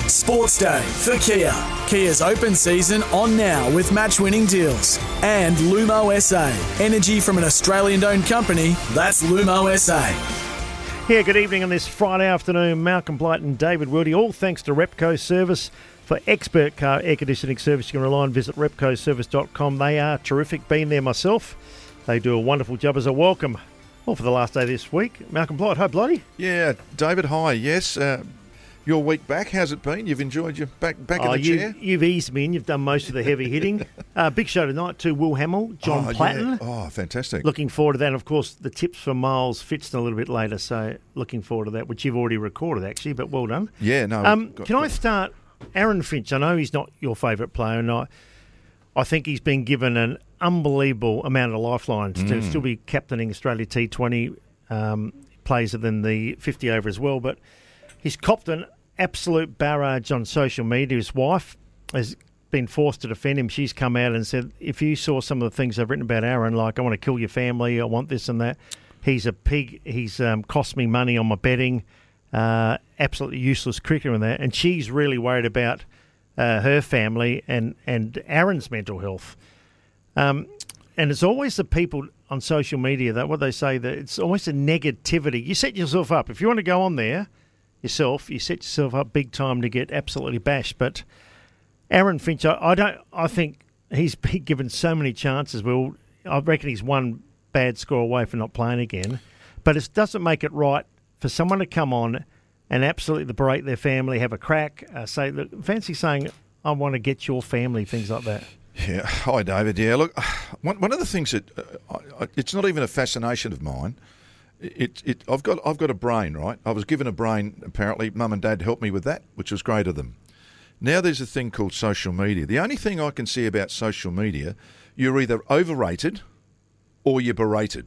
Sports Day for Kia. Kia's open season on now with match-winning deals. And Lumo SA. Energy from an Australian-owned company. That's Lumo SA. Yeah, good evening on this Friday afternoon. Malcolm Blight and David Wildy, all thanks to Repco Service. For expert car air conditioning service, you can rely on. Visit repcoservice.com. They are terrific. Been there myself. They do a wonderful job as a welcome. Well, for the last day this week, Malcolm Blight. Hi, Blighty. Yeah, David, hi. Yes, your week back, how's it been? You've enjoyed your back in the chair? You've eased me in. You've done most of the heavy hitting. Big show tonight too. Will Hamill, John Platten. Yeah. Oh, fantastic. Looking forward to that. And of course, the tips for Miles Fitzton a little bit later. So looking forward to that, which you've already recorded actually, but well done. Yeah, no. Can I start? Aaron Finch, I know he's not your favourite player, and I think he's been given an unbelievable amount of lifelines to still be captaining Australia T20. Plays within the 50 over as well, but he's copped an absolute barrage on social media. His wife has been forced to defend him. She's come out and said, if you saw some of the things I've written about Aaron, like I want to kill your family, I want this and that, he's a pig, he's cost me money on my betting, absolutely useless cricketer in that. And she's really worried about her family and Aaron's mental health. And it's always the people on social media that what they say, that it's always a negativity. You set yourself up. If you want to go on there yourself, you set yourself up big time to get absolutely bashed. But Aaron Finch, I think he's been given so many chances. Well, I reckon he's one bad score away from not playing again. But it doesn't make it right for someone to come on and absolutely berate their family, have a crack, say, look, fancy saying, I want to get your family, things like that. Yeah. Hi, David. Yeah, look, one of the things that it's not even a fascination of mine. I've got a brain, right? I was given a brain, apparently. Mum and Dad helped me with that, which was great of them. Now there's a thing called social media. The only thing I can see about social media, you're either overrated or you're berated.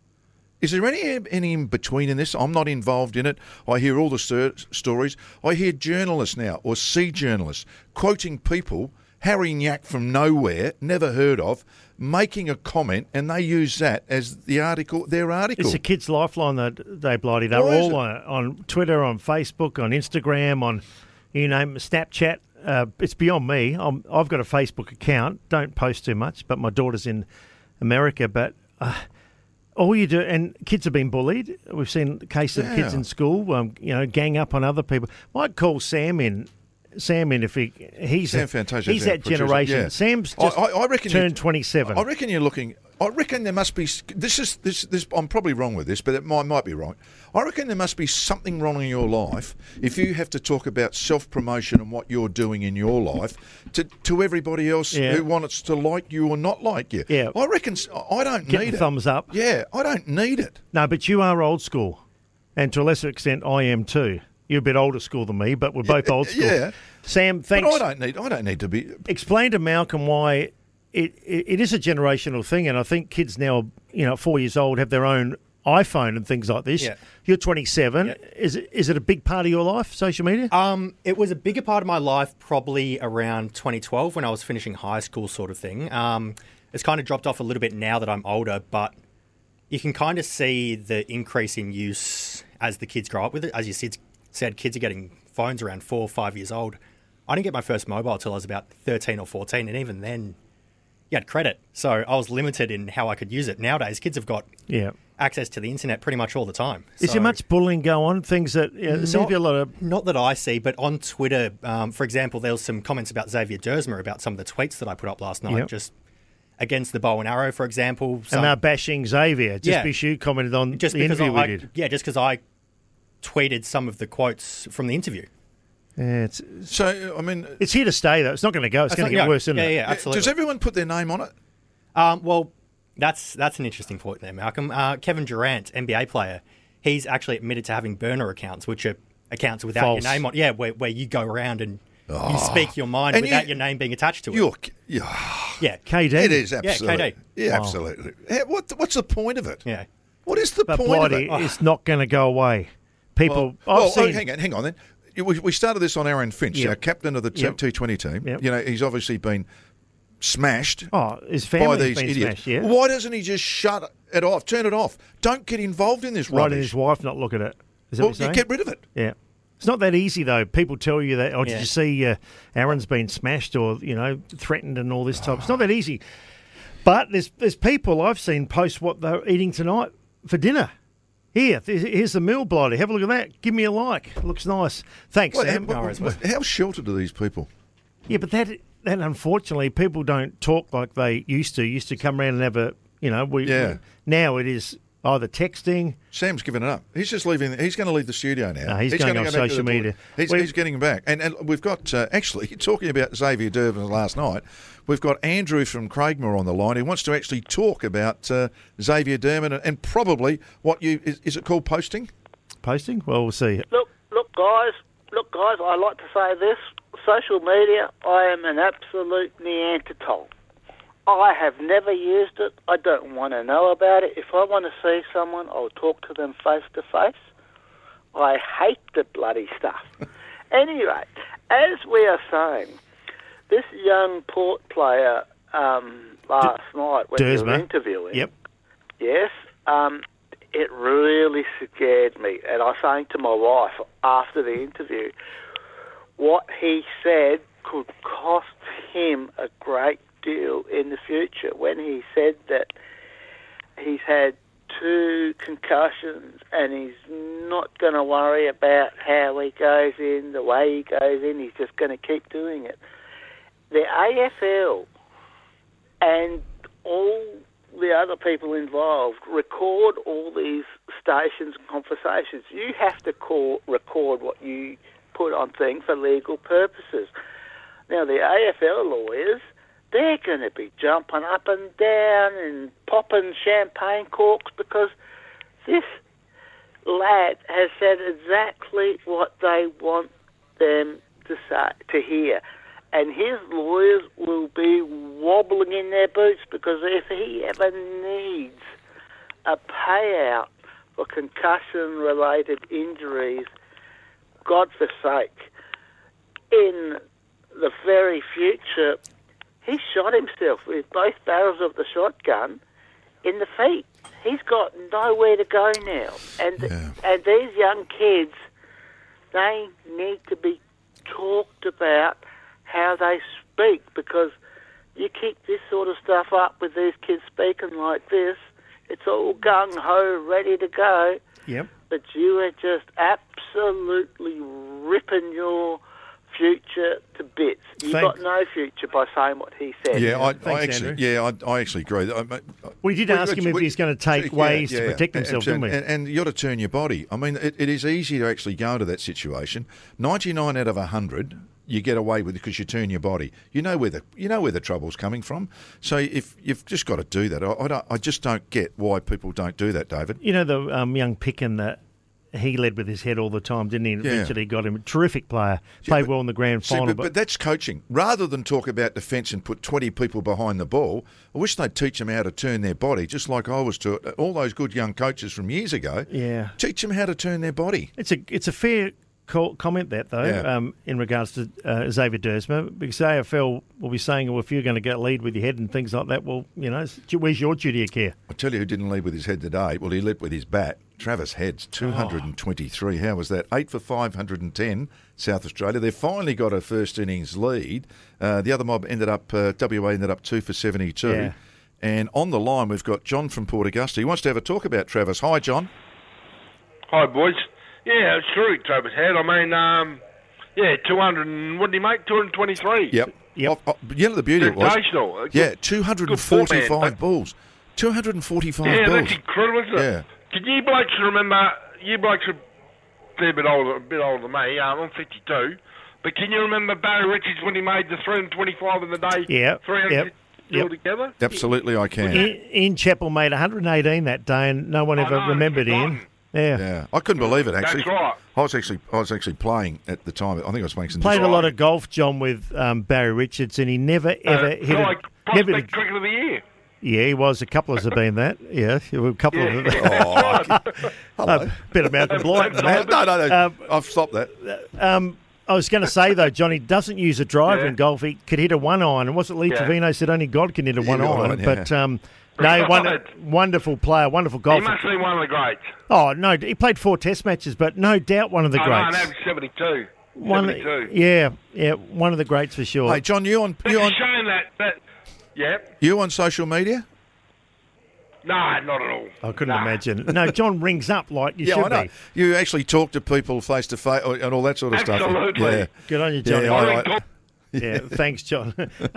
Is there any in between in this? I'm not involved in it. I hear all the stories. I hear journalists now, or see journalists, quoting people, Harry Nyack from nowhere, never heard of, making a comment, and they use that as their article. It's a kid's lifeline, they Blighty. They're all on Twitter, on Facebook, on Instagram, on, you name it, Snapchat. It's beyond me. I've got a Facebook account. Don't post too much, but my daughter's in America. But all you do, and kids have been bullied. We've seen cases of kids in school, gang up on other people. Might call Sam in if he's that generation. Yeah. Sam's just I reckon turned 27. I reckon you're looking. I reckon there must be. This. I'm probably wrong with this, but it might be right. I reckon there must be something wrong in your life if you have to talk about self-promotion and what you're doing in your life to everybody else who wants to like you or not like you. Yeah. I reckon I don't need it. Thumbs up. Yeah, I don't need it. No, but you are old school, and to a lesser extent, I am too. You're a bit older school than me, but we're both old school. Yeah. Sam, thanks. But I don't need to be. Explain to Malcolm why it is a generational thing, and I think kids now, 4 years old, have their own iPhone and things like this. Yeah. You're 27. Yeah. Is it a big part of your life, social media? It was a bigger part of my life probably around 2012 when I was finishing high school, sort of thing. It's kind of dropped off a little bit now that I'm older, but you can kind of see the increase in use as the kids grow up with it. As you said, kids are getting phones around 4 or 5 years old. I didn't get my first mobile till I was about 13 or 14, and even then, you had credit. So I was limited in how I could use it. Nowadays, kids have got access to the internet pretty much all the time. Is there much bullying go on? Things that seems to be a lot of... Not that I see, but on Twitter, for example, there was some comments about Xavier Dersma about some of the tweets that I put up last night, just against the bow and arrow, for example. And they're bashing Xavier, just because you commented on the interview we did. Yeah, just because I tweeted some of the quotes from the interview. Yeah, it's here to stay, though. It's not going to go. It's going to get worse, isn't it? Yeah, absolutely. Does everyone put their name on it? Well, that's an interesting point there, Malcolm. Kevin Durant, NBA player, he's actually admitted to having burner accounts, which are accounts without False. your name on. Yeah, where you go around and you speak your mind and without your name being attached to it. Yeah, KD. It is absolutely. Yeah, KD. Yeah, absolutely. What's the point of it? Yeah. What is the point of it? It's not going to go away. People. Hang on then. We started this on Aaron Finch, our captain of the T20 team. Yep. He's obviously been smashed his family by these been idiots. Smashed, Why doesn't he just shut it off, turn it off? Don't get involved in this Why rubbish. did his wife not look at it? Is that what you're saying? Get rid of it. Yeah. It's not that easy, though. People tell you that, did Yeah. you see Aaron's been smashed or, threatened and all this type. It's not that easy. But there's people I've seen post what they're eating tonight for dinner. Here's the meal, Blighty. Have a look at that. Give me a like. It looks nice. Thanks, Sam. How sheltered are these people? Yeah, but that unfortunately, people don't talk like they used to. Used to come around and have a, now it is either texting. Sam's given it up. He's just leaving. He's going to leave the studio now. No, he's going gonna on go back to social the media. He's getting back. And we've got, actually, talking about Xavier Durbin last night, we've got Andrew from Craigmore on the line. He wants to actually talk about Xavier Durbin and probably what is it called posting? Posting? Well, we'll see. Look, guys, I like to say this. Social media, I am an absolute Neanderthal. I have never used it. I don't want to know about it. If I want to see someone, I'll talk to them face to face. I hate the bloody stuff. Anyway, as we are saying, this young Port player last night when you were interviewing, yes, it really scared me. And I was saying to my wife after the interview, what he said could cost him a great deal in the future. When he said that he's had 2 concussions and he's not going to worry about how he goes in, the way he goes in, he's just going to keep doing it. The AFL and all the other people involved record all these stations and conversations. You have to record what you put on things for legal purposes. Now, the AFL lawyers, they're going to be jumping up and down and popping champagne corks because this lad has said exactly what they want them to hear. And his lawyers will be wobbling in their boots because if he ever needs a payout for concussion-related injuries, God forsake, in the very future, he shot himself with both barrels of the shotgun in the feet. He's got nowhere to go now. And these young kids, they need to be talked about how they speak, because you keep this sort of stuff up with these kids speaking like this, it's all gung-ho, ready to go. Yep. But you are just absolutely ripping your future to bits. You've got no future by saying what he said. Yeah, Thanks, I actually agree. We did ask him if he's going to take ways to protect himself, didn't we? And you got to turn your body. I mean, it is easy to actually go into that situation. 99 out of 100, you get away with it because you turn your body. You know where the trouble's coming from. So if you've just got to do that, I just don't get why people don't do that, David. You know the young Picken that he led with his head all the time, didn't he? And eventually got him a terrific player, played well in the grand final. But that's coaching. Rather than talk about defence and put 20 people behind the ball, I wish they'd teach them how to turn their body, just like I was taught. All those good young coaches from years ago, teach them how to turn their body. It's a fair comment that, though, in regards to Xavier Dursma, because AFL will be saying, well, if you're going to get lead with your head and things like that, well, where's your duty of care? I'll tell you who didn't lead with his head today. Well, he led with his bat. Travis Heads, 223. How was that? 8 for 510, South Australia. They've finally got a first innings lead. The other mob ended up, WA ended up 2 for 72. Yeah. And on the line, we've got John from Port Augusta. He wants to have a talk about Travis. Hi, John. Hi, boys. Yeah, it's true, Travis Head. I mean, 200 and, what did he make? 223? Yep. You know the beauty it was? Sensational. 245 balls. 245 balls. Yeah, that's incredible, isn't it? Yeah. Can you blokes remember, you blokes are a bit older than me, I'm 52, but can you remember Barry Richards when he made the 325 in the day? Yeah. 300 together? Absolutely, I can. Ian Chappell made 118 that day, and no one ever remembered Ian. Yeah, I couldn't believe it. Actually, that's right. I was actually playing at the time. I think I was making some. Played a lot of golf, John, with Barry Richards, and he never ever hit prospect Cricket of the Year. Yeah, he was. A couple has been that. Yeah, a couple of them. Hello. Bit of Malcolm Blight. No. I've stopped that. I was going to say, though, Johnny doesn't use a driver in golf. He could hit a one-iron. And was it Lee Trevino said only God can hit a one-iron? Right, But No, Right. wonderful player, wonderful He golfer. must have been one of the greats. Oh, no, he played 4 Test matches, but no doubt one of the Oh, no, greats. no, 72. One, 72. yeah, one of the greats for sure. Hey, John, It's a shame that yeah. you on social media? No, not at all. I couldn't Nah. imagine. No, John rings up like you Yeah, I should know. be. You actually talk to people face to face and all that sort of Absolutely. stuff. Yeah. Good on you, Johnny. Yeah, I all think right. Yeah, thanks, John.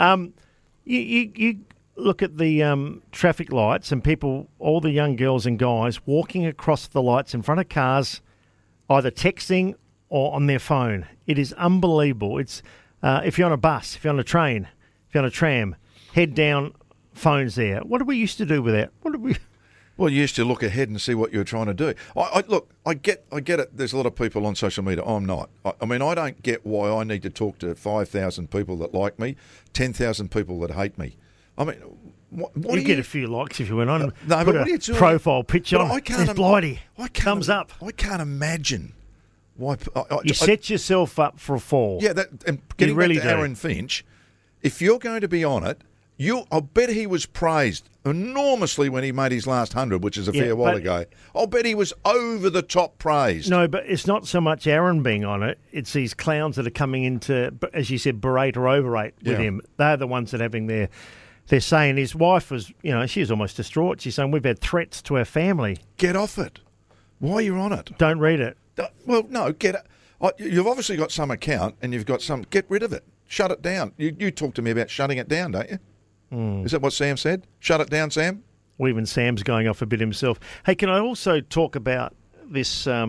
You look at the traffic lights and people, all the young girls and guys walking across the lights in front of cars, either texting or on their phone. It is unbelievable. It's if you're on a bus, if you're on a train, if you're on a tram, head down, phones there. What did we used to do with that? What did we? Well, you used to look ahead and see what you were trying to do. I get it. There's a lot of people on social media. I'm not. I mean, I don't get why I need to talk to 5,000 people that like me, 10,000 people that hate me. I mean, what do You get a few likes if you went on. No, but put what are you a doing? profile picture But on. I can't There's Blighty. Thumbs up. I can't imagine why. You set yourself up for a fall. Yeah, and getting really back to do. Aaron Finch, if you're going to be on it, I'll bet he was praised enormously when he made his last 100, which is a fair while but- ago. I'll bet he was over the top praised. No, but it's not so much Aaron being on it. It's these clowns that are coming into, as you said, berate or overrate with Yeah. him. They're the ones that are having their. They're saying his wife was, she was almost distraught. She's saying, we've had threats to our family. Get off it. Why are you on it? Don't read it. Well, no, get it. You've obviously got some account and you've got some. Get rid of it. Shut it down. You talk to me about shutting it down, don't you? Is that what Sam said? Shut it down, Sam? Well, even Sam's going off a bit himself. Hey, can I also talk about this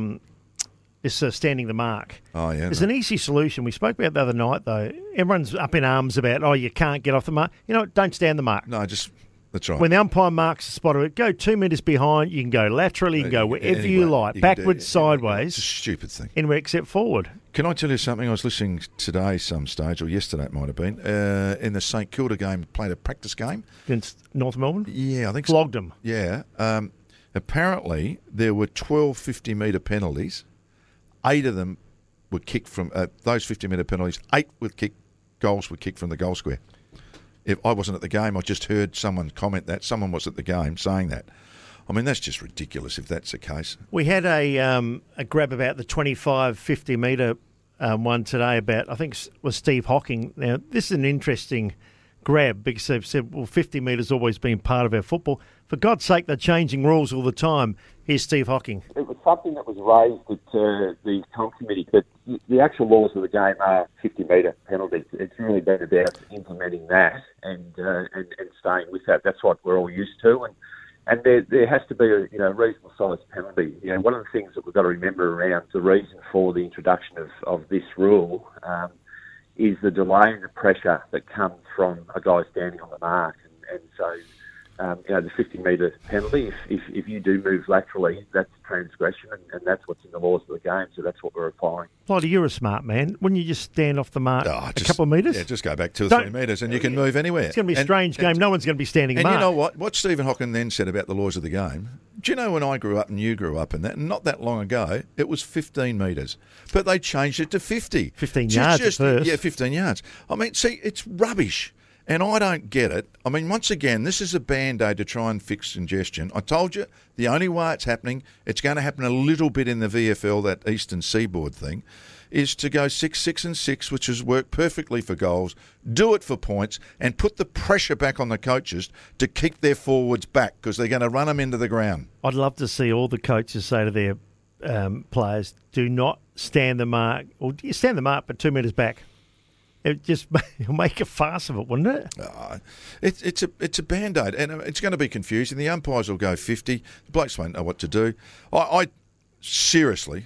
standing the mark? Oh, yeah. There's an easy solution. We spoke about it the other night, though. Everyone's up in arms about, you can't get off the mark. You know what? Don't stand the mark. No, that's right. When the umpire marks the spot of it, go 2 metres behind. You can go laterally, you can go wherever you like, you can do- backwards, It's a sideways, stupid thing. anywhere except forward. Can I tell you something? I was listening today some stage, or yesterday it might have been, in the St Kilda game, played a practice game. Against North Melbourne? Yeah, I think so. Flogged them. Yeah. Apparently, there were 12 50-metre penalties. 8 of them were kicked from those 50-metre penalties. 8 goals were kicked from the goal square. If I wasn't at the game, I just heard someone comment that. Someone was at the game saying that. I mean, that's just ridiculous if that's the case. We had a grab about the 25, 50-metre one today about, I think it was Steve Hocking. Now, this is an interesting grab because they've said, 50 metres always been part of our football. For God's sake, they're changing rules all the time. Here's Steve Hocking. It was something that was raised at the comp committee, but the actual laws of the game are 50-metre penalties. It's really been about implementing that and staying with that. That's what we're all used to, and there has to be a reasonable sized penalty. One of the things that we've got to remember around the reason for the introduction of this rule is the delay and the pressure that comes from a guy standing on the mark, and so. The 50-metre penalty, if you do move laterally, that's transgression, and that's what's in the laws of the game, so that's what we're applying. Blighty, you're a smart man. Wouldn't you just stand off the mark a couple of metres? Yeah, just go back 2 or 3 metres and you can move anywhere. It's going to be a strange game. No one's going to be standing And mark. you know what? What Stephen Hocking then said about the laws of the game, do you know when I grew up and you grew up in that, and not that long ago, it was 15 metres. But they changed it to 50. 15 yards at first. Yeah, 15 yards. I mean, see, it's rubbish. And I don't get it. I mean, once again, this is a Band-Aid to try and fix congestion. I told you, the only way it's happening, it's going to happen a little bit in the VFL, that Eastern Seaboard thing, is to go 6, 6 and 6, which has worked perfectly for goals, do it for points, and put the pressure back on the coaches to keep their forwards back because they're going to run them into the ground. I'd love to see all the coaches say to their players, do not stand the mark, or you stand the mark but 2 metres back. It just it'll make a farce of it, wouldn't it? It's a Band-Aid, and it's going to be confusing. The umpires will go 50. The blokes won't know what to do. I seriously,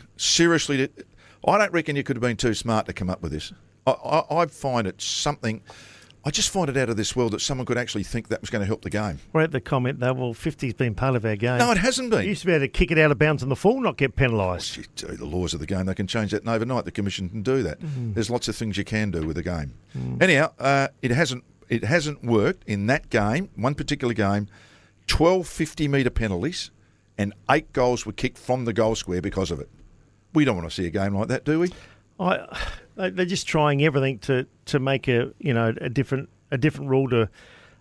I don't reckon you could have been too smart to come up with this. I find it something. I just find it out of this world that someone could actually think that was going to help the game. We're at the comment, though, 50's been part of our game. No, it hasn't been. You used to be able to kick it out of bounds on the full, not get penalised. The laws of the game, they can change that overnight. The Commission can do that. There's lots of things you can do with the game. Anyhow, it hasn't worked in that game, one particular game. 12 50-metre penalties and 8 goals were kicked from the goal square because of it. We don't want to see a game like that, do we? They're just trying everything to make a different rule to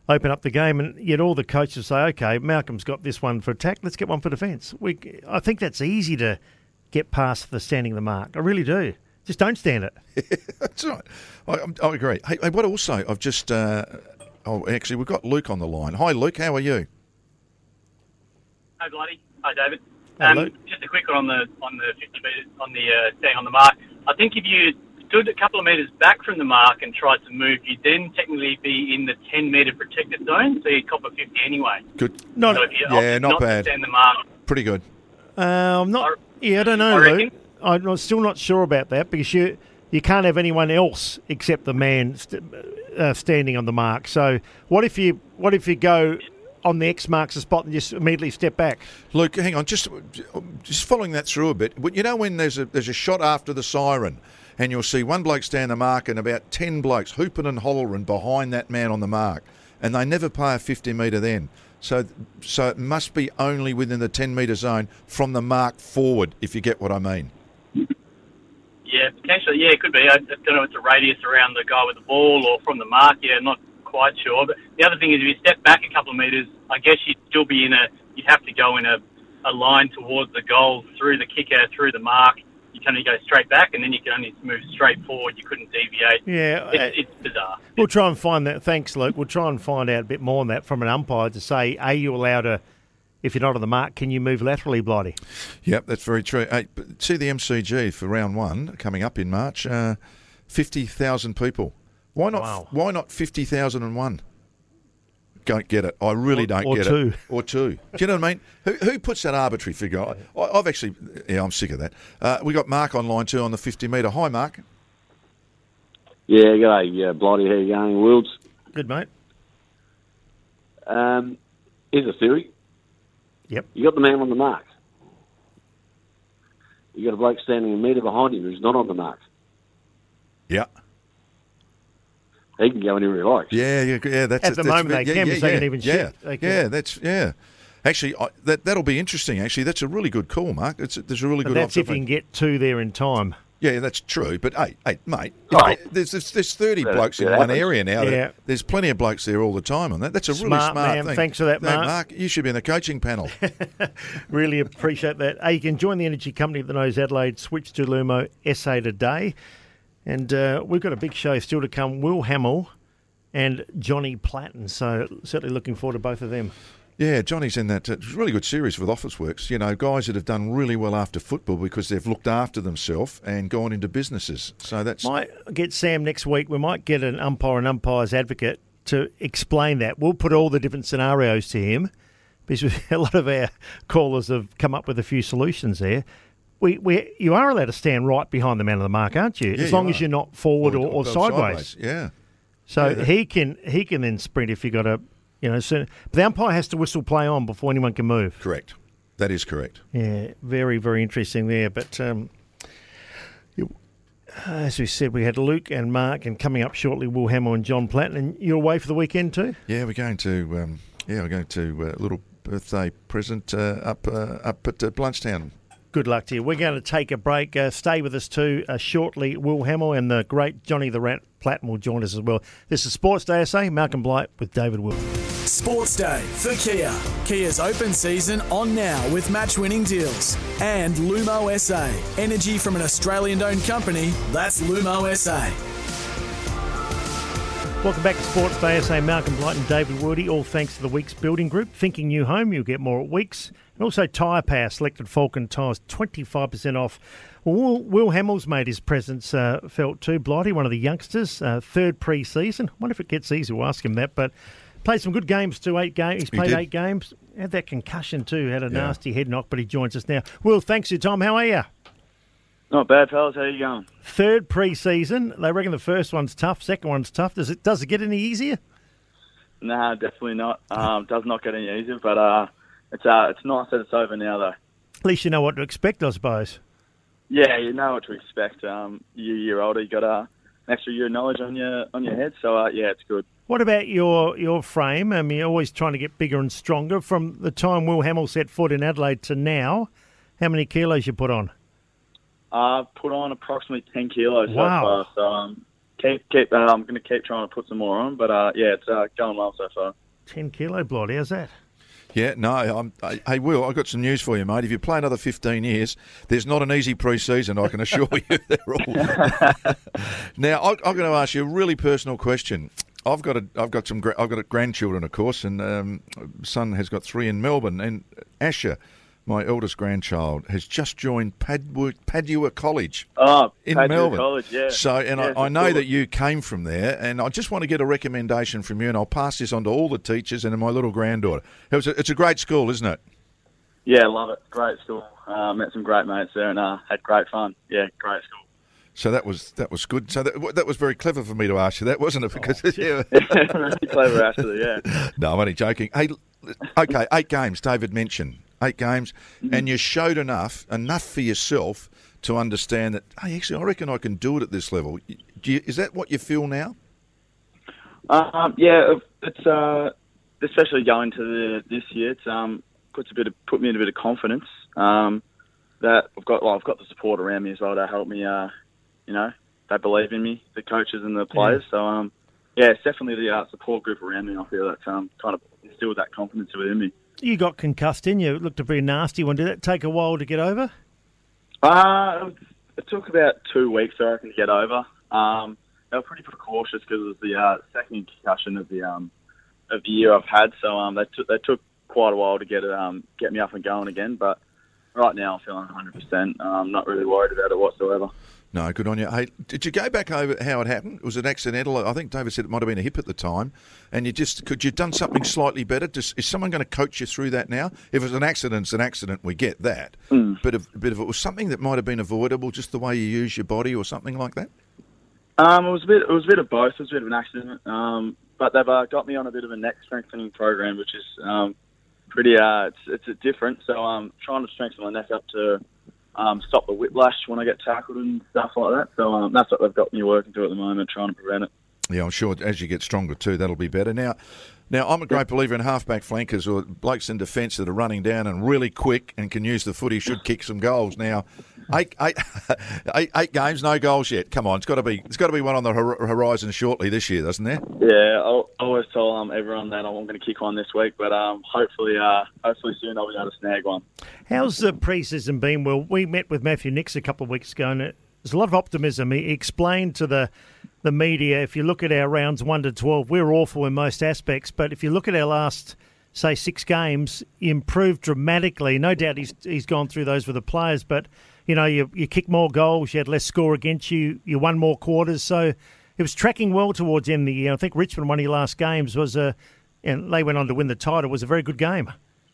open up the game, and yet all the coaches say, okay, Malcolm's got this one for attack, let's get one for defence. I think that's easy to get past the standing the mark. I really do. Just don't stand it. That's right. I agree. Hey, what also, I've just... actually, we've got Luke on the line. Hi, Luke. How are you? Hi, Bloody. Hi, David. Hi, Luke. Just a quick one on the 50 metres, on the staying on the mark. I think if you stood a couple of metres back from the mark and tried to move, you'd then technically be in the 10-metre protected zone, so you'd cop a 50 anyway. Good. So if you opted not not bad. to stand the mark, Pretty good. I'm not. Yeah, I don't know, I reckon. Luke. I'm still not sure about that because you can't have anyone else except the man standing on the mark. So what if you go on the X marks the spot and just immediately step back? Luke, hang on, just following that through a bit. You know when there's a shot after the siren, and you'll see one bloke stand the mark and about 10 blokes hooping and hollering behind that man on the mark, and they never pay a 50 metre then. So it must be only within the 10-metre zone from the mark forward, if you get what I mean. yeah, potentially, yeah, it could be. I don't know if it's a radius around the guy with the ball or from the mark. Yeah, not quite sure. But the other thing is, if you step back a couple of metres, I guess you'd still be you'd have to go in a line towards the goal, through the kicker, through the mark. You can only go straight back, and then you can only move straight forward. You couldn't deviate. Yeah. It's bizarre. We'll try and find that. Thanks, Luke. We'll try and find out a bit more on that from an umpire to say, are you allowed to, if you're not on the mark, can you move laterally, Blighty? Yep, that's very true. Hey, see the MCG for round 1 coming up in March, 50,000 people. Why not? Wow. Why not 50,001? Don't get it. I really don't or get two. it. Or two. Do you know what I mean? Who puts that arbitrary figure? I've actually... Yeah, I'm sick of that. We got Mark on line 2 on the 50 metre. Hi, Mark. Yeah, g'day. Yeah, Blighty, how you going, Wilds? Good, mate. Here's a theory. Yep. You got the man on the mark. You got a bloke standing a metre behind him who's not on the mark. Yeah. He can go anywhere he likes. Yeah. That's At the moment they can, because they can even shoot. They can. Actually, that'll be interesting. Actually, that's a really good call, Mark. There's a really But good. that's if you can get 2 there in time. Yeah, that's true. But hey, mate, Oh. there's 30 Yeah, blokes in yeah, one happens. area now. Yeah. There's plenty of blokes there all the time on that. That's a really Smart smart man. thing. Thanks for that, No, Mark. Mark, you should be in the coaching panel. Really appreciate that. Hey, you can join the energy company that knows Adelaide. Switch to Lumo SA today. And we've got a big show still to come. Will Hamill and Johnny Platten. So certainly looking forward to both of them. Yeah, Johnny's in that really good series with Officeworks. You know, guys that have done really well after football because they've looked after themselves and gone into businesses. So that's... Might get Sam next week. We might get an umpire's advocate to explain that. We'll put all the different scenarios to him because a lot of our callers have come up with a few solutions there. You are allowed to stand right behind the man on the mark, aren't you? Yeah, as long you as are. you're not forward or sideways. Yeah. So Yeah, he can then sprint if you got a, soon. But the umpire has to whistle play on before anyone can move. Correct. That is correct. Yeah, very, very interesting there. But as we said, we had Luke and Mark, and coming up shortly, Will Hamill and John Platten. And you're away for the weekend too? Yeah, we're going to a little birthday present up at Blanchtown. Good luck to you. We're going to take a break. Stay with us too. Shortly, Will Hamill and the great Johnny the Rat Platten will join us as well. This is Sports Day SA. Malcolm Blight with David Will. Sports Day for Kia. Kia's open season on now with match-winning deals. And Lumo SA. Energy from an Australian-owned company. That's Lumo SA. Welcome back to Sports Day SA. Malcolm Blight and David Woody. All thanks to the Weeks Building Group. Thinking new home, you'll get more at Weeks. And also Tyre Power, selected Falcon tyres, 25% off. Well, Will Hamill's made his presence felt too. Blighty, one of the youngsters, third pre-season. I wonder if it gets easier. We'll ask him that. But played some good games too, 8 games. He's played 8 games. Had that concussion too, had a nasty head knock, but he joins us now. Will, thanks for your time. How are you? Not bad, fellas. How you going? Third pre-season. They reckon the first one's tough, second one's tough. Does it get any easier? Nah, definitely not. Does not get any easier, but it's nice that it's over now, though. At least you know what to expect, I suppose. Yeah, you know what to expect. You're a year older, you got an extra year of knowledge on your head, so yeah, it's good. What about your frame? I mean, you're always trying to get bigger and stronger. From the time Will Hamill set foot in Adelaide to now, how many kilos you put on? I've put on approximately 10 kilos Wow. so far, so I'm going to keep trying to put some more on, but it's going well so far. 10 kilo, Blighty, how's that? Yeah, no, hey, Will, I've got some news for you, mate. If you play another 15 years, there's not an easy pre-season, I can assure you. Now, I'm going to ask you a really personal question. I've got grandchildren, of course, and son has got 3 in Melbourne, and Asher, my eldest grandchild, has just joined Padua College in Padua Melbourne. College, yeah. So, and yeah, I know that you came from there, and I just want to get a recommendation from you, and I'll pass this on to all the teachers and to my little granddaughter. It's a great school, isn't it? Yeah, love it. Great school. Met some great mates there and had great fun. Yeah, great school. So that was good. So that was very clever for me to ask you that, wasn't it? Because really clever, actually. Yeah. No, I'm only joking. Hey, okay, 8 games. David mentioned 8 games, and you showed enough for yourself to understand that. Hey, actually, I reckon I can do it at this level. Is that what you feel now? Yeah, it's especially going to this year. It's put me in a bit of confidence. That I've got the support around me as well to help me. They believe in me, the coaches and the players. So, it's definitely the support group around me. I feel that's kind of instilled that confidence within me. You got concussed, didn't you? It looked a pretty nasty one. Did that take a while to get over? It took about 2 weeks, I reckon, to get over. They were pretty precautious because it was the second concussion of the year I've had. So they took quite a while to get me up and going again. But right now I'm feeling 100%. I'm not really worried about it whatsoever. No, good on you. Hey, did you go back over how it happened? Was it accidental? I think David said it might have been a hip at the time. And could you have done something slightly better? Is someone going to coach you through that now? If it's an accident, it's an accident. We get that. But if it was something that might have been avoidable, just the way you use your body or something like that? It was a bit of both. It was a bit of an accident. But they've got me on a bit of a neck strengthening program, which is pretty. It's different. So I'm trying to strengthen my neck up to stop the whiplash when I get tackled and stuff like that. So that's what they've got me working to at the moment, trying to prevent it. Yeah, I'm sure as you get stronger too, that'll be better. Now I'm a great believer in halfback flankers or blokes in defence that are running down and really quick and can use the footy, should kick some goals. Now, 8 games, no goals yet. Come on, it's got to be one on the horizon shortly this year, doesn't there? Yeah, I always tell everyone that I'm going to kick one this week, but hopefully soon I'll be able to snag one. How's the pre-season been? Well, we met with Matthew Nicks a couple of weeks ago, and there's a lot of optimism. He explained to the media, if you look at our rounds 1 to 12, we're awful in most aspects, but if you look at our last, say, 6 games, you improved dramatically. No doubt he's gone through those with the players, but you kick more goals, you had less score against you, you won more quarters, so it was tracking well towards the end of the year. I think Richmond, one of your last games, and they went on to win the title. It was a very good game.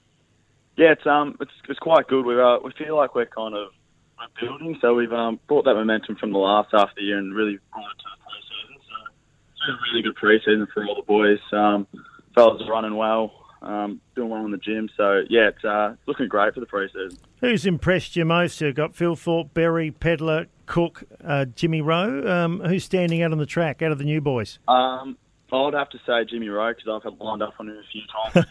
Yeah, it's quite good. We feel like we're kind of building, so we've brought that momentum from the last half of the year and really brought it to the pre-season. So it's been a really good pre-season for all the boys. Fellas are running well, doing well in the gym. So yeah, it's looking great for the pre-season. Who's impressed you most? You've got Phil Thorpe, Berry, Pedler, Cook, Jimmy Rowe. Who's standing out on the track out of the new boys? I'd have to say Jimmy Rowe because I've had lined up on him a few times.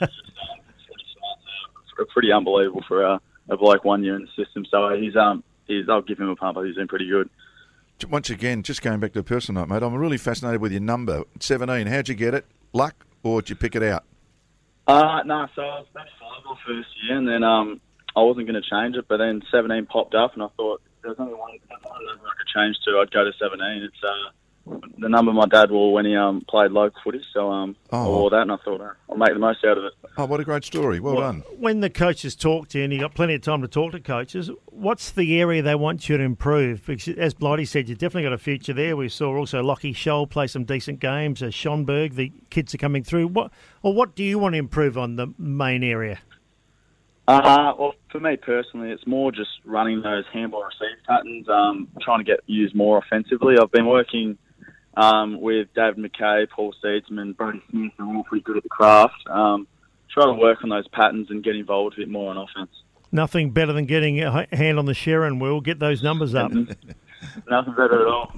It's pretty unbelievable for a bloke 1 year in the system. So I'll give him a pump. He's been pretty good. Once again, just going back to the personal note, mate, I'm really fascinated with your number, 17. How'd you get it? Luck, or did you pick it out? No, so I was 35 my first year, and then I wasn't going to change it, but then 17 popped up, and I thought there was only one number I could change to. I'd go to 17. It's the number my dad wore when he played local footy, so I wore that, and I thought I'll make the most out of it. Oh, what a great story. Well done. When the coaches talk to you, and you've got plenty of time to talk to coaches, what's the area they want you to improve? Because as Blighty said, you've definitely got a future there. We saw also Lockie Scholl play some decent games. Schonberg, the kids are coming through. What do you want to improve on the main area? Well, for me personally, it's more just running those handball receive patterns, trying to get used more offensively. I've been working with David McKay, Paul Seedsman, Brody Smith, are all pretty good at the craft. Try to work on those patterns and get involved a bit more on offense. Nothing better than getting a hand on the Sharon wheel. Get those numbers up. Nothing better at all.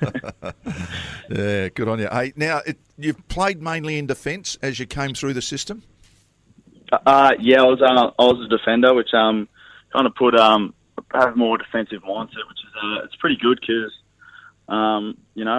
Yeah, good on you. Hey, now, you've played mainly in defence as you came through the system? Yeah, I was a defender, which kind of put have more defensive mindset, which is it's pretty good because I've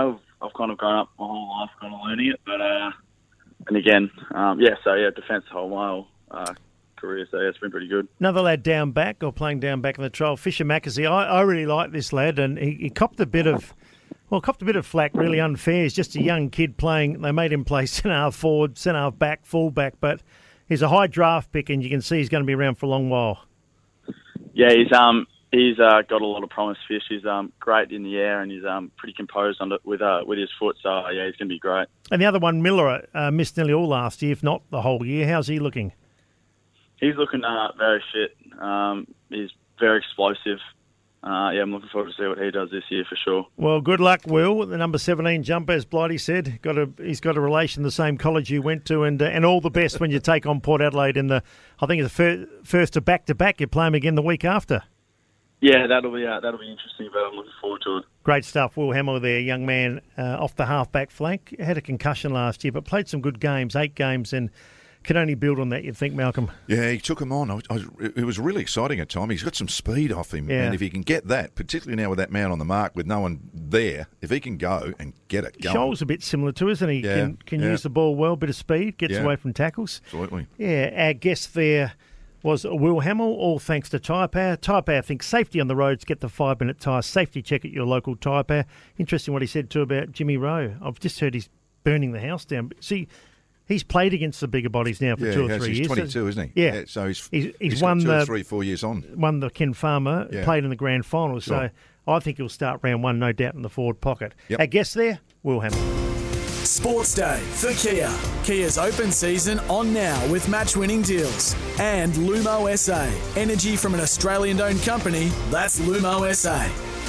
I've kind of grown up my whole life kind of learning it. But and again, defence the whole my whole career. So it's been pretty good. Another lad down back or playing down back in the trial, Fisher Mackenzie. I really like this lad, and he copped a bit of flack, really unfair. He's just a young kid playing. They made him play centre-half forward, centre-half back, full-back, but he's a high draft pick, and you can see he's going to be around for a long while. Yeah, he's got a lot of promise, Fish. He's great in the air, and he's pretty composed with his foot, so yeah, he's going to be great. And the other one, Miller, missed nearly all last year, if not the whole year. How's he looking? He's looking very fit. He's very explosive. I'm looking forward to see what he does this year for sure. Well, good luck, Will. The number 17 jumper, as Blighty said, he's got a relation the same college you went to, and all the best when you take on Port Adelaide in I think it's the first of back-to-back. You play them again the week after. Yeah, that'll be interesting, but I'm looking forward to it. Great stuff, Will Hamill there, young man off the half-back flank. Had a concussion last year, but played some good games, 8 games, and can only build on that, you'd think, Malcolm. Yeah, he took him on. It was really exciting at times. He's got some speed off him. Yeah. And if he can get that, particularly now with that man on the mark, with no one there, if he can go and get it going. Scholl's a bit similar to, isn't he? Yeah, Can use the ball well, bit of speed, gets away from tackles. Absolutely. Yeah, our guest there was Will Hamill, all thanks to Tyre Power. Tyre Power thinks safety on the roads. Get the 5-minute tyre safety check at your local Tyre Power. Interesting what he said too about Jimmy Rowe. I've just heard he's burning the house down. See, he's played against the bigger bodies now for 2 or 3 years. He's 22, isn't he? Yeah. So he's won got 2 or 3, 4 years on. Won the Ken Farmer, played in the grand final. Sure. So I think he'll start round 1, no doubt, in the forward pocket. Yep. Our guest there, Will Hamill. Sports Day for Kia. Kia's open season on now with match-winning deals. And Lumo SA. Energy from an Australian-owned company. That's Lumo SA.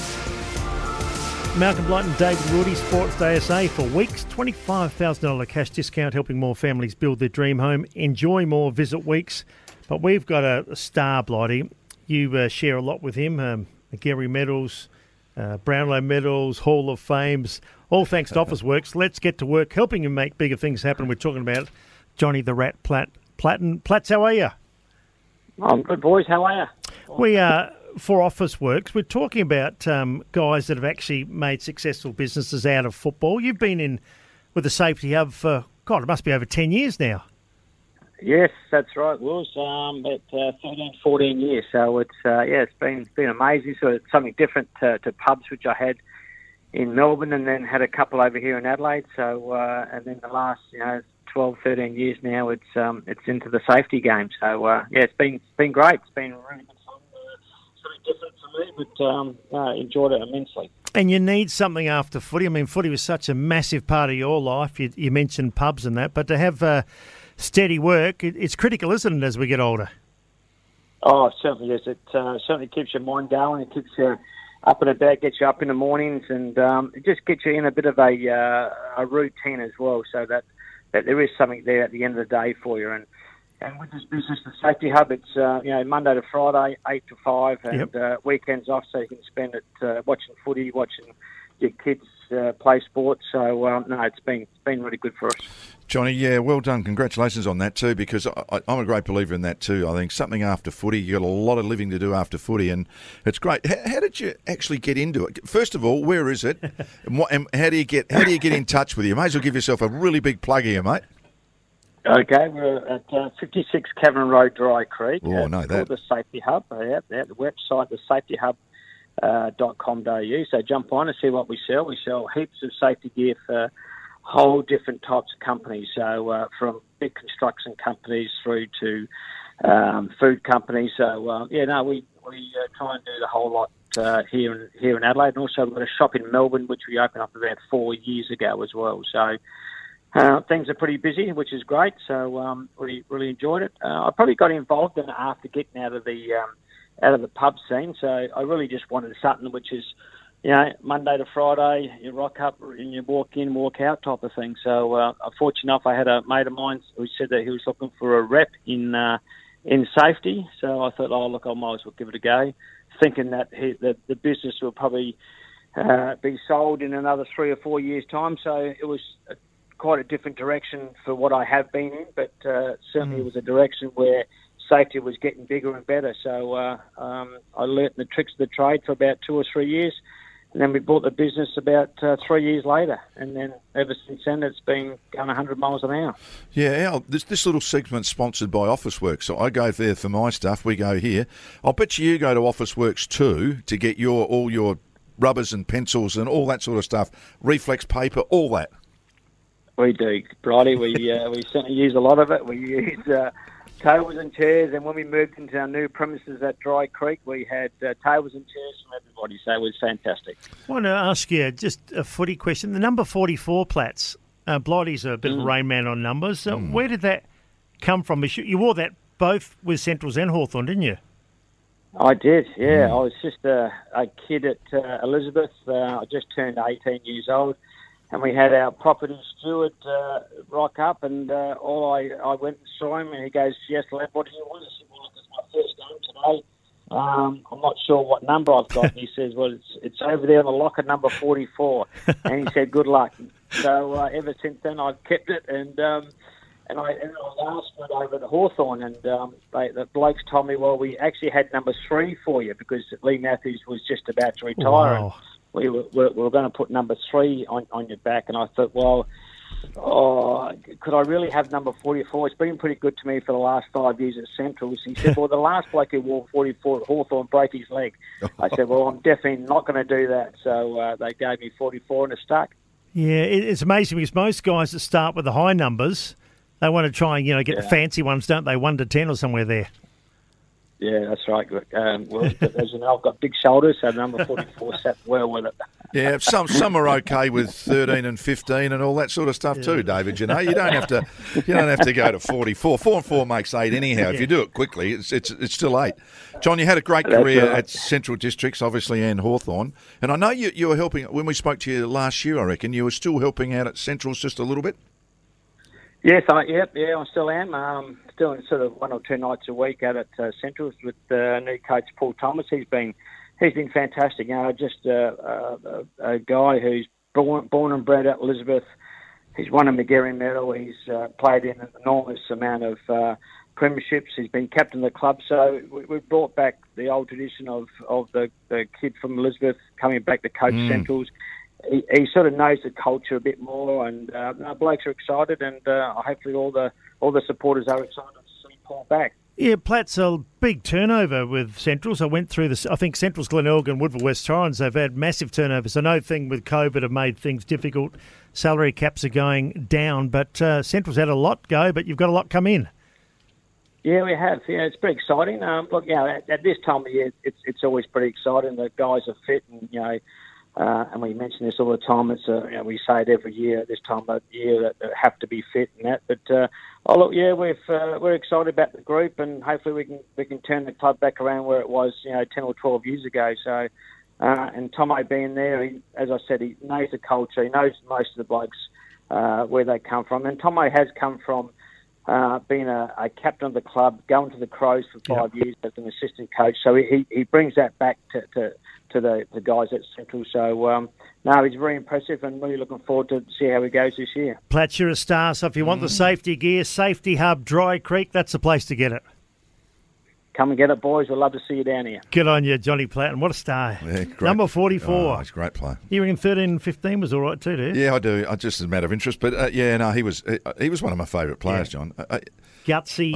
Malcolm Blight and David Woody, Sports Day SA for weeks. $25,000 cash discount helping more families build their dream home. Enjoy more, visit Weeks. But we've got a star, Blighty. You share a lot with him. Gary medals, Brownlow medals, Hall of Fames, all thanks to Officeworks. Let's get to work helping him make bigger things happen. We're talking about Johnny the Rat Platten. Platts, how are you? I'm good, boys. How are you? We are... For Officeworks, we're talking about guys that have actually made successful businesses out of football. You've been in with the Safety Hub for, God, it must be over 10 years now. Yes, that's right, Wills. At 13, 14 years. So it's been amazing. So it's something different to pubs, which I had in Melbourne, and then had a couple over here in Adelaide. So and then the last 12, 13 years now, it's into the safety game. So it's been great. It's been really good fun. Different for me, but enjoyed it immensely. And you need something after footy. I mean, footy was such a massive part of your life. You mentioned pubs and that, but to have steady work, it's critical, isn't it, as we get older? Oh, it certainly is. It certainly keeps your mind going. It keeps you up and about, gets you up in the mornings, and it just gets you in a bit of a routine as well, so that there is something there at the end of the day for you. And with this business, the Safety Hub, it's Monday to Friday, 8 to 5, and weekends off, so you can spend it watching footy, watching your kids play sports. So it's been really good for us. Johnny, yeah, well done. Congratulations on that too, because I'm a great believer in that too. I think something after footy, you got a lot of living to do after footy, and it's great. How did you actually get into it? First of all, where is it, and how do you get in touch with you? May as well give yourself a really big plug here, mate. Okay, we're at 56 Cameron Road, Dry Creek. Oh, no, that. The Safety Hub. The website, thesafetyhub.com.au. So jump on and see what we sell. We sell heaps of safety gear for whole different types of companies. So from big construction companies through to food companies. So we try and do the whole lot here in Adelaide. And also we've got a shop in Melbourne which we opened up about 4 years ago as well. So. Things are pretty busy, which is great. So really enjoyed it. I probably got involved in it after getting out of the pub scene. So I really just wanted something which is, Monday to Friday, you rock up and you walk in, walk out type of thing. So fortunate enough, I had a mate of mine who said that he was looking for a rep in safety. So I thought, I might as well give it a go, thinking that the business will probably be sold in another 3 or 4 years' time. So it was quite a different direction for what I have been in, but certainly it was a direction where safety was getting bigger and better. So I learnt the tricks of the trade for about 2 or 3 years, And then we bought the business about 3 years later. And then ever since then, it's been going 100 miles an hour. Yeah, Al, this little segment's sponsored by Officeworks. So I go there for my stuff. We go here. I'll bet you go to Officeworks too to get all your rubbers and pencils and all that sort of stuff, reflex paper, all that. We do, Bridie. We certainly use a lot of it. We use tables and chairs, and when we moved into our new premises at Dry Creek, we had tables and chairs from everybody, so it was fantastic. I want to ask you just a footy question. The number 44 Platts, Blighty's a bit of a rain man on numbers. Where did that come from? You wore that both with Centrals and Hawthorn, didn't you? I did, yeah. I was just a kid at Elizabeth. I just turned 18 years old. And we had our property steward rock up, and I went and saw him, and he goes, "Yes, lad, what do you want?" I said, "Well, it's my first game today. I'm not sure what number I've got." And he says, "Well, it's over there on the locker, number 44." And he said, "Good luck." So ever since then, I've kept it, and I last went over to Hawthorn, and the blokes told me, "Well, we actually had number 3 for you because Lee Matthews was just about to retire." Wow. And we were going to put number 3 on your back, and I thought, well, could I really have number 44? It's been pretty good to me for the last 5 years at Centrals. He said, well, the last bloke who wore 44 at Hawthorn broke his leg. I said, well, I'm definitely not going to do that. So they gave me 44 and it stuck. Yeah, it's amazing because most guys that start with the high numbers, they want to try and get the fancy ones, don't they? 1 to 10 or somewhere there. Yeah, that's right. Well, as you know, I've got big shoulders, so number 44 sat well with it. Yeah, some are okay with 13 and 15 and all that sort of stuff too, David. You don't have to go to 44. 4 and 4 makes 8 anyhow. If you do it quickly, it's still 8. John, you had a great career at Central Districts, obviously, and Hawthorn. And I know you were helping when we spoke to you last year. I reckon you were still helping out at Centrals just a little bit. Yes, I still am. Still sort of 1 or 2 nights a week out at Centrals with new coach Paul Thomas. He's been fantastic. Just a guy who's born and bred at Elizabeth. He's won a McGarry medal. He's played in an enormous amount of premierships. He's been captain of the club. So we've brought back the old tradition of the kid from Elizabeth coming back to coach Centrals. He sort of knows the culture a bit more, and blokes are excited, and hopefully all the supporters are excited to see Paul back. Yeah, Platt's a big turnover with Centrals. I went through this. I think Centrals, Glenelg, Woodville West Torrens, they've had massive turnovers. I know thing with COVID have made things difficult. Salary caps are going down, but Centrals had a lot go, but you've got a lot come in. Yeah, we have. Yeah, it's pretty exciting. Look, at this time of year, it's always pretty exciting. The guys are fit, and and we mention this all the time. It's we say it every year at this time of year that they have to be fit and that. But we're excited about the group, and hopefully we can turn the club back around where it was 10 or 12 years ago. So and Tomo being there, as I said, he knows the culture. He knows most of the blokes where they come from, and Tomo has come from being a captain of the club, going to the Crows for 5 years as an assistant coach. So he brings that back to the guys at Central. So, he's very impressive, and really looking forward to see how he goes this year. Platt, you're a star, so if you want the safety gear, Safety Hub, Dry Creek, that's the place to get it. Come and get it, boys. We'd love to see you down here. Good on you, Johnny Platt, and what a star. Yeah, great. Number 44. Oh, he's a great player. You reckon 13 and 15 was all right too, do you? Yeah, I do. Just as a matter of interest. But, he was one of my favourite players, John. Gutsy,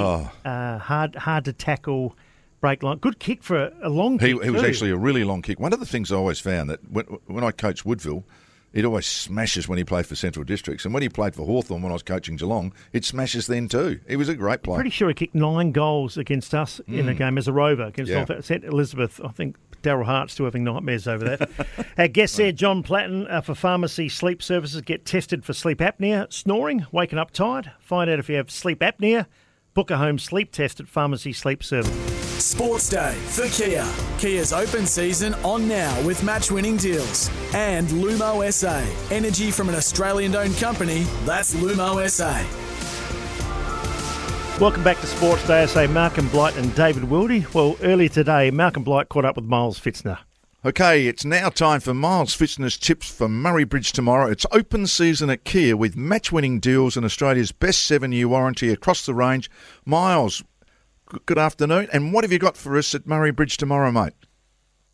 hard to tackle, break line. Good kick for a long kick. He was actually a really long kick. One of the things I always found that when I coached Woodville, he'd always smashes when he played for Central Districts. And when he played for Hawthorn when I was coaching Geelong, it smashes then too. He was a great player. Pretty sure he kicked 9 goals against us in a game as a rover against St Elizabeth. I think Daryl Hart's still having nightmares over that. Our guest there, John Platten, for Pharmacy Sleep Services. Get tested for sleep apnea, snoring, waking up tired. Find out if you have sleep apnea. Book a home sleep test at Pharmacy Sleep Services. Sports Day for Kia. Kia's open season on now with match-winning deals. And Lumo SA. Energy from an Australian-owned company. That's Lumo SA. Welcome back to Sports Day. I say Malcolm Blight and David Wildy. Well, earlier today, Malcolm Blight caught up with Miles Fitzner. Okay, it's now time for Miles Fitzner's tips for Murray Bridge tomorrow. It's open season at Kia with match-winning deals and Australia's best 7-year warranty across the range. Miles, good afternoon. And what have you got for us at Murray Bridge tomorrow, mate?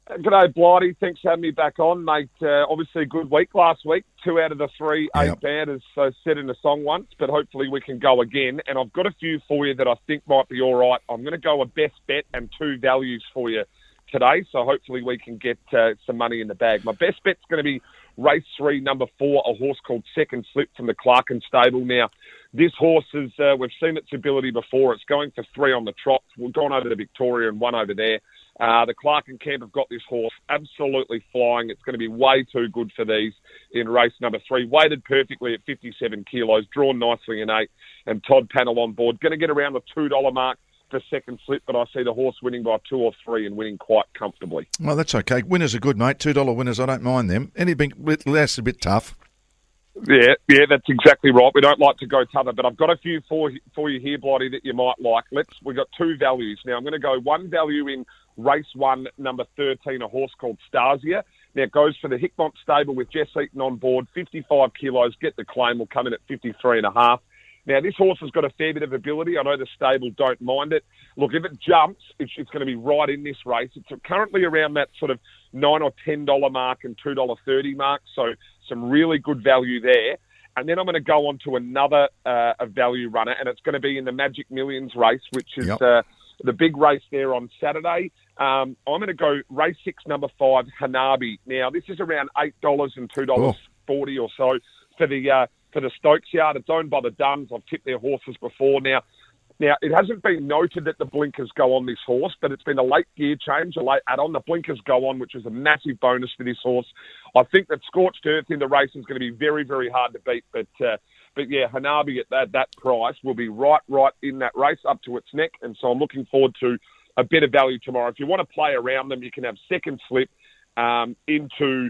G'day, Blighty. Thanks for having me back on, mate. Obviously, a good week last week. 2 out of the 3 8 bad, as said in the song once, but hopefully we can go again. And I've got a few for you that I think might be all right. I'm going to go a best bet and 2 values for you today, so hopefully we can get some money in the bag. My best bet's going to be race 3, number 4, a horse called Second Slip from the Clarkin stable. Now, this horse is, we've seen its ability before. It's going for 3 on the trot. We've gone over to Victoria and 1 over there. The Clarkin camp have got this horse absolutely flying. It's going to be way too good for these in race number 3. Weighted perfectly at 57 kilos, drawn nicely in 8, and Todd Panel on board. Going to get around the $2 mark for Second Slip, but I see the horse winning by 2 or 3 and winning quite comfortably. Well, that's okay. Winners are good, mate. $2 winners, I don't mind them. Anything less a bit tough. Yeah, that's exactly right. We don't like to go tougher, but I've got a few for you here, Blighty, that you might like. We've got 2 values. Now, I'm going to go 1 value in race 1, number 13, a horse called Stasia. Now, it goes for the Hickmont stable with Jess Eaton on board, 55 kilos. Get the claim, will come in at 53.5. Now, this horse has got a fair bit of ability. I know the stable don't mind it. Look, if it jumps, it's going to be right in this race. It's currently around that sort of $9 or $10 mark and $2.30 mark, so some really good value there. And then I'm going to go on to another a value runner, and it's going to be in the Magic Millions race, which is the big race there on Saturday. I'm going to go race 6, number 5, Hanabi. Now, this is around $8 and $2.40 or so for the Stokes yard. It's owned by the Duns. I've tipped their horses before. Now, it hasn't been noted that the blinkers go on this horse, but it's been a late gear change, a late add-on. The blinkers go on, which is a massive bonus for this horse. I think that Scorched Earth in the race is going to be very, very hard to beat, but yeah, Hanabi at that price will be right in that race up to its neck, and so I'm looking forward to a bit of value tomorrow. If you want to play around them, you can have Second Slip into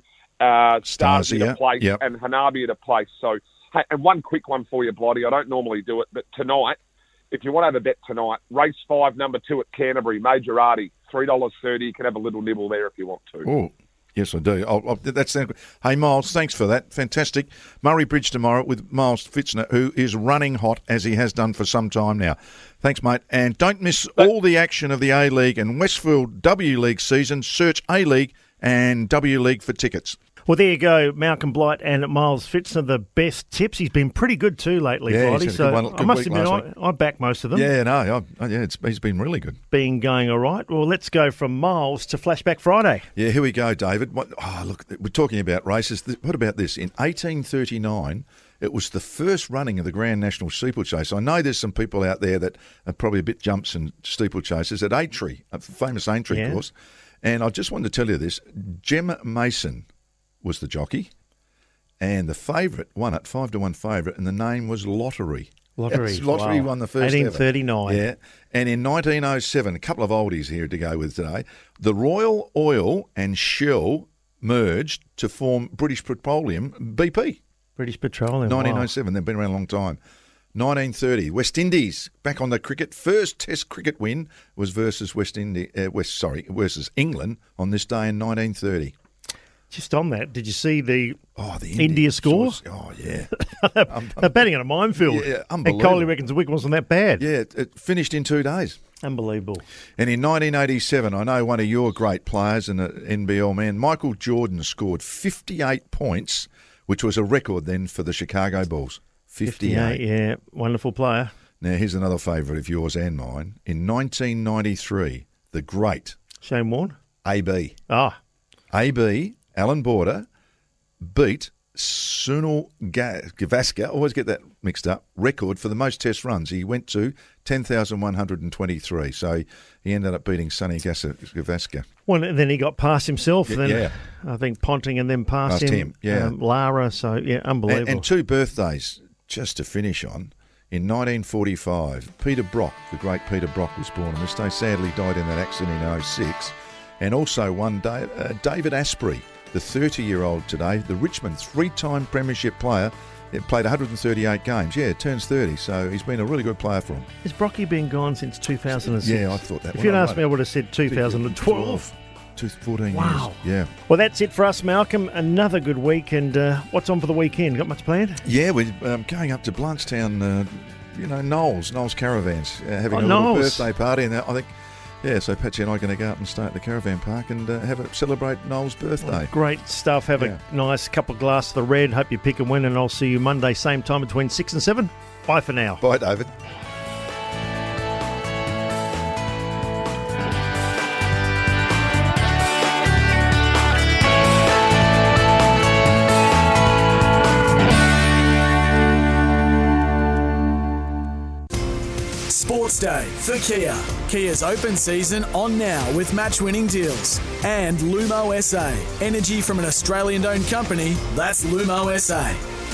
Stasi at a place and Hanabi at a place. So, hey, and one quick one for you, Blighty. I don't normally do it, but tonight, if you want to have a bet tonight, race 5, number 2 at Canterbury, Majorati, $3.30. You can have a little nibble there if you want to. Oh, yes, I do. That's good. Hey, Miles, thanks for that. Fantastic. Murray Bridge tomorrow with Miles Fitzner, who is running hot as he has done for some time now. Thanks, mate. And don't miss all the action of the A-League and Westfield W-League season. Search A-League and W-League for tickets. Well, there you go. Malcolm Blight and Miles Fitzner, the best tips. He's been pretty good too lately, Blighty. So I must admit, I back most of them. Yeah, no, he's been really good. Been going all right. Well, let's go from Miles to Flashback Friday. Yeah, here we go, David. Look, we're talking about races. What about this? In 1839, it was the first running of the Grand National Steeplechase. I know there's some people out there that are probably a bit jumps and steeplechases at Aintree, a famous Aintree course. And I just wanted to tell you this. Jem Mason was the jockey, and the favourite won it, 5-1 favourite, and the name was Lottery. Lottery won the first 1839. Ever. Yeah, and in 1907, a couple of oldies here to go with today, the Royal Oil and Shell merged to form British Petroleum, BP. British Petroleum, 1907, they've been around a long time. 1930, West Indies back on the cricket. First Test cricket win was versus versus England on this day in 1930. Just on that, did you see the India score? Oh, yeah. They're batting in a minefield. Yeah, unbelievable. And Coley reckons the wicket wasn't that bad. Yeah, it finished in 2 days. Unbelievable. And in 1987, I know one of your great players and an NBL man, Michael Jordan, scored 58 points, which was a record then for the Chicago Bulls. 58. Yeah, wonderful player. Now, here's another favourite of yours and mine. In 1993, the great Shane Warne? AB. AB, Alan Border, beat Sunil Gavaskar, always get that mixed up, record for the most test runs. He went to 10,123, so he ended up beating Sonny Gavaskar. Well, then he got past himself, I think Ponting, and then past him. Lara, so, unbelievable. And 2 birthdays, just to finish on. In 1945, Peter Brock, the great Peter Brock, was born on this day. Sadly died in that accident in 2006. And also one day, David Asprey, the 30-year-old today, the Richmond 3-time premiership player, played 138 games. Yeah, turns 30, so he's been a really good player for him. Has Brocky been gone since 2006? Yeah, I thought that. If you'd asked me, I would have said 2012. 14 wow. years. Yeah. Well, that's it for us, Malcolm. Another good week. And what's on for the weekend? Got much planned? Yeah, we're going up to Blanchetown, Knowles Caravans, having a little birthday party. And I think Yeah, so Patsy and I are going to go up and stay at the caravan park and celebrate Noel's birthday. Great stuff. Have a nice couple of glasses of the red. Hope you pick and win, and I'll see you Monday, same time between 6 and 7. Bye for now. Bye, David. Sports Day for Kia. Kia's open season on now with match-winning deals. And Lumo SA. Energy from an Australian-owned company. That's Lumo SA.